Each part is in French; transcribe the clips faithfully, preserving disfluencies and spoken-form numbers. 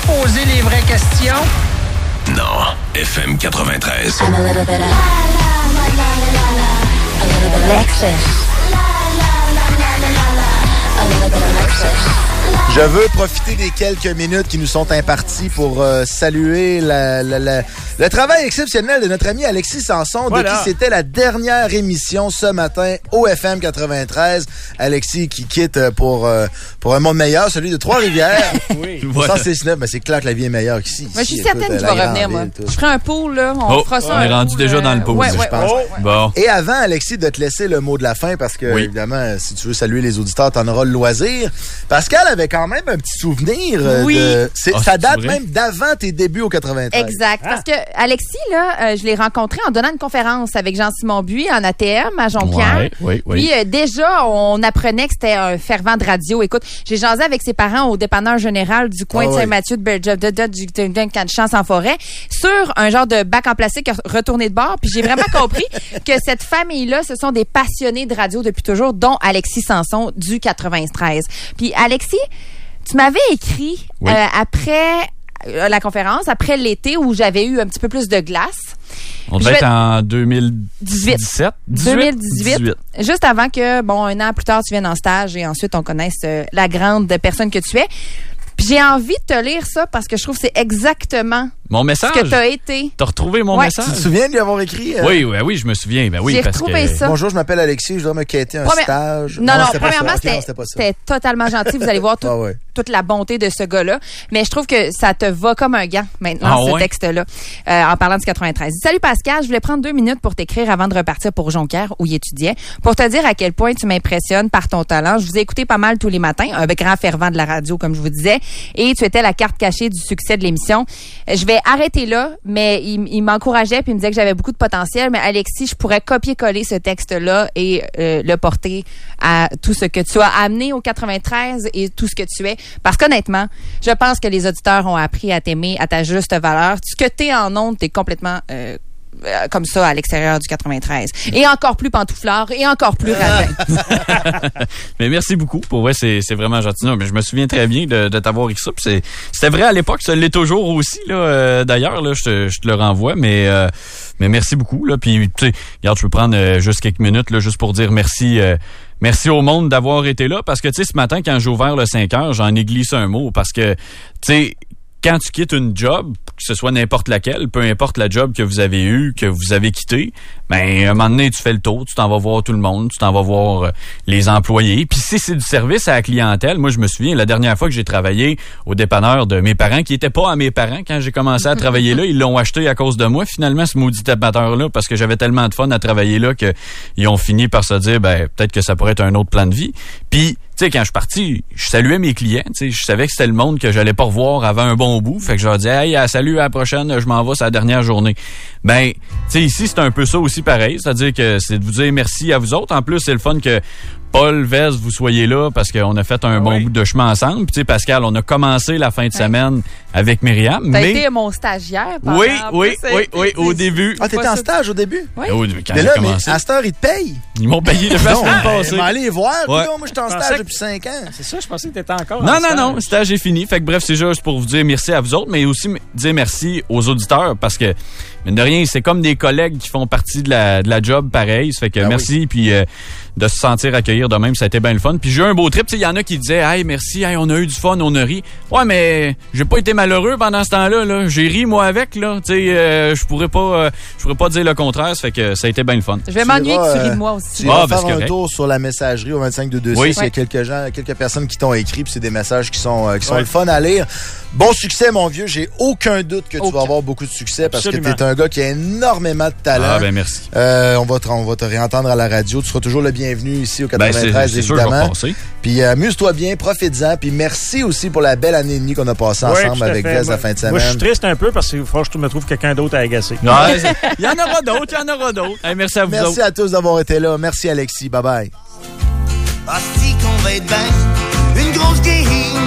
poser les vraies questions? Non. F M quatre-vingt-treize. I'm a little bit of... A little bit of Lexus. A little bit of Lexus. Je veux profiter des quelques minutes qui nous sont imparties pour euh, saluer la, la, la, le travail exceptionnel de notre ami Alexis Sanson, voilà. De qui c'était la dernière émission ce matin au F M quatre-vingt-treize. Alexis qui quitte pour, euh, pour un monde meilleur, celui de Trois-Rivières. Oui. Voilà. cent neuf, ben c'est clair que la vie est meilleure qu'ici. Ben, je suis certaine qu'il va revenir, moi. Tout. Je ferai un pool, là. On oh, fera ça. On est rendu déjà euh... dans le pool, ouais, je ouais, pense. ouais, ouais. Bon. Et avant, Alexis, de te laisser le mot de la fin, parce que, oui. évidemment, si tu veux saluer les auditeurs, t'en auras le loisir. Pascal avait quand même un petit souvenir. Oui. De, c'est, oh, ça date même d'avant tes débuts au quatre-vingt-treize. Exact. Ah. Parce que Alexis, là, euh, je l'ai rencontré en donnant une conférence avec Jean-Simon Buis en A T M à Jonquière. Oui, oui, oui. Puis euh, déjà, on apprenait que c'était un fervent de radio. Écoute, j'ai jasé avec ses parents au dépanneur général du coin oh, de Saint-Mathieu, oui. de Berger, du camp de Chance en forêt, sur un genre de bac en plastique retourné de bord. Puis j'ai vraiment compris que cette famille-là, ce sont des passionnés de radio depuis toujours, dont Alexis Sanson du quatre-vingt-treize. Puis Alexis, tu m'avais écrit oui. euh, après euh, la conférence, après l'été où j'avais eu un petit peu plus de glace. On devait être en deux mille dix-sept. deux mille dix-huit. Juste avant que, bon, un an plus tard, tu viennes en stage et ensuite on connaisse euh, la grande personne que tu es. Puis j'ai envie de te lire ça parce que je trouve que c'est exactement mon message. Ce que t'as été. T'as retrouvé mon ouais. message? Tu te souviens de lui avoir écrit? Euh... Oui, oui, oui, je me souviens. Ben oui, j'ai parce retrouvé que... ça. Bonjour, je m'appelle Alexis, je dois me quêter un Première... stage. Non, non, non c'était premièrement, okay, c'était, non, c'était, c'était totalement gentil. Vous allez voir tout, ah ouais. toute la bonté de ce gars-là. Mais je trouve que ça te va comme un gant maintenant, ah ce ouais? texte-là, euh, en parlant du quatre-vingt-treize. Salut Pascal, je voulais prendre deux minutes pour t'écrire avant de repartir pour Jonquière, où il étudiait, pour te dire à quel point tu m'impressionnes par ton talent. Je vous ai écouté pas mal tous les matins, un grand fervent de la radio, comme je vous disais, et tu étais la carte cachée du succès de l'émission. Je vais arrêter là, mais il, il m'encourageait puis il me disait que j'avais beaucoup de potentiel. Mais Alexis, je pourrais copier-coller ce texte-là et euh, le porter à tout ce que tu as amené au quatre-vingt-treize et tout ce que tu es. Parce qu'honnêtement, je pense que les auditeurs ont appris à t'aimer à ta juste valeur. Ce que t'es en ondes, t'es complètement... Euh, comme ça à l'extérieur du quatre-vingt-treize. Et encore plus pantouflard et encore plus radin. Mais merci beaucoup. Pour vrai, c'est, c'est vraiment gentil. Non, mais je me souviens très bien de, de t'avoir écrit ça. Puis c'est, c'était vrai à l'époque, ça l'est toujours aussi. Là, euh, d'ailleurs, là, je te, je te le renvoie. Mais, euh, mais merci beaucoup. Là. Puis, tu sais, regarde, je peux prendre euh, juste quelques minutes là, juste pour dire merci. Euh, Merci au monde d'avoir été là. Parce que, tu sais, ce matin, quand j'ai ouvert le cinq heures, j'en ai glissé un mot. Parce que, tu sais, quand tu quittes une job, que ce soit n'importe laquelle, peu importe la job que vous avez eue, que vous avez quitté, ben, à un moment donné, tu fais le tour, tu t'en vas voir tout le monde, tu t'en vas voir euh, les employés. Puis si c'est du service à la clientèle, moi, je me souviens, la dernière fois que j'ai travaillé au dépanneur de mes parents, qui n'étaient pas à mes parents quand j'ai commencé à travailler là, ils l'ont acheté à cause de moi, finalement, ce maudit dépanneur-là, parce que j'avais tellement de fun à travailler là qu'ils ont fini par se dire, ben, peut-être que ça pourrait être un autre plan de vie. Puis, tu sais, quand je suis parti, je saluais mes clients, tu sais, je savais que c'était le monde que j'allais pas revoir avant un bon bout, fait que je leur disais, hey, salut, à la prochaine, je m'en vais, c'est la dernière journée. Ben, tu sais, ici, c'est un peu ça aussi pareil, c'est-à-dire que c'est de vous dire merci à vous autres. En plus, c'est le fun que Paul, Vez, vous soyez là parce qu'on a fait un bon oui. bout de chemin ensemble. Puis tu sais, Pascal, on a commencé la fin de oui. semaine avec Myriam. T'as mais... été mon stagiaire pendant... Oui, oui, oui, oui, au début. Ah, t'étais en stage au début? Oui. oui quand mais j'ai là, commencé. Mais à cette heure, ils te payent? Ils m'ont payé depuis la semaine passée. Je vais aller les voir. Ouais. Puis là, moi, j'étais en stage depuis cinq ans. C'est ça, je pensais que t'étais encore non, en non, stage. Non, non, le stage est fini. Fait que bref, c'est juste pour vous dire merci à vous autres, mais aussi dire merci aux auditeurs parce que, mine de rien, c'est comme des collègues qui font partie de la, de la job pareil. Ça fait que ah merci. Oui. Puis... Euh, de se sentir accueillir de même, ça a été bien le fun. Puis j'ai eu un beau trip, il y en a qui disaient « Hey, merci, hey, on a eu du fun, on a ri. » Ouais, mais j'ai pas été malheureux pendant ce temps-là. Là. J'ai ri, moi, avec. Là. Tu sais, euh, je pourrais pas euh, je pourrais pas dire le contraire, ça fait que ça a été bien le fun. Je vais m'ennuyer que tu ris de moi aussi. Tu vas ah, faire un correct. Tour sur la messagerie au vingt-cinq deux deux six. Oui. Il y a quelques gens, quelques personnes qui t'ont écrit, puis c'est des messages qui sont, euh, qui sont ouais. le fun à lire. Bon succès, mon vieux. J'ai aucun doute que aucun. tu vas avoir beaucoup de succès parce Absolument. que t'es un gars qui a énormément de talent. Ah, ben merci. Euh, on, va te, on va te réentendre à la radio. Tu seras toujours le bienvenu ici au quatre-vingt-treize, ben, c'est, c'est évidemment. Sûr, puis euh, amuse-toi bien, profites-en. Puis merci aussi pour la belle année et demie qu'on a passée oui, ensemble avec Vez la fin de semaine. Moi, je suis triste un peu parce qu'il faut que je me trouve quelqu'un d'autre à agacer. Ouais, il y en aura d'autres, il y en aura d'autres. Hey, merci à vous Merci autres. à tous d'avoir été là. Merci, Alexis. Bye-bye. Hostie qu'on va être bien, une grosse game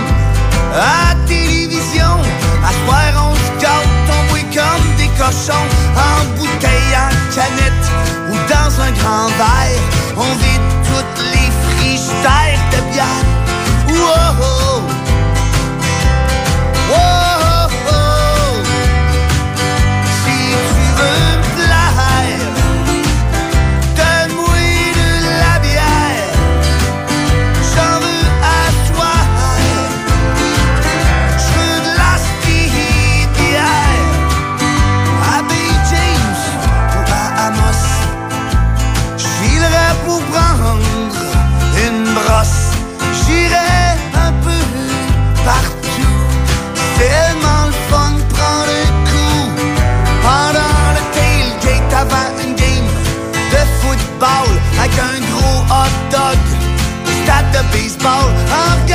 à la télévision. À soir, on se gâte, on boit comme des cochons, en bouteille, en canette ou dans un grand verre. On vide toutes les frigidaires de bière. Wow! Wow! baseball en